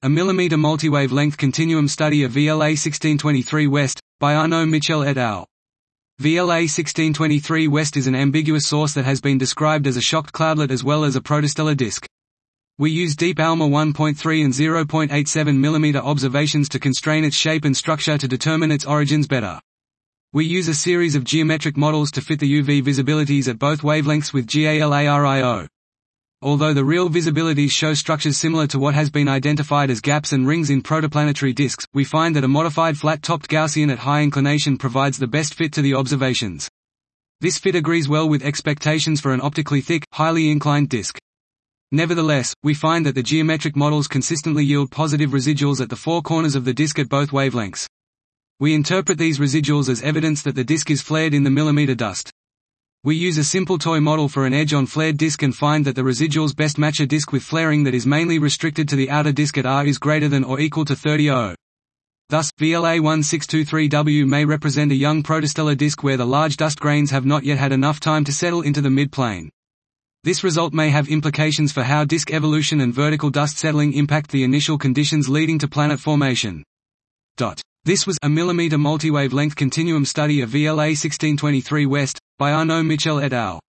A millimeter multiwave length continuum study of VLA 1623 West, by Arnaud Michel et al. VLA 1623 West is an ambiguous source that has been described as a shocked cloudlet as well as a protostellar disk. We use deep ALMA 1.3 and 0.87 mm observations to constrain its shape and structure to determine its origins better. We use a series of geometric models to fit the UV visibilities at both wavelengths with GALARIO. Although the real visibilities show structures similar to what has been identified as gaps and rings in protoplanetary disks, we find that a modified flat-topped Gaussian at high inclination provides the best fit to the observations. This fit agrees well with expectations for an optically thick, highly inclined disk. Nevertheless, we find that the geometric models consistently yield positive residuals at the four corners of the disk at both wavelengths. We interpret these residuals as evidence that the disk is flared in the millimeter dust. We use a simple toy model for an edge on flared disk and find that the residuals best match a disk with flaring that is mainly restricted to the outer disk at R is greater than or equal to 30 Thus, VLA 1623W may represent a young protostellar disk where the large dust grains have not yet had enough time to settle into the mid-plane. This result may have implications for how disk evolution and vertical dust settling impact the initial conditions leading to planet formation. This was a millimeter multiwave length continuum study of VLA 1623 West, by Arnaud Michel et al.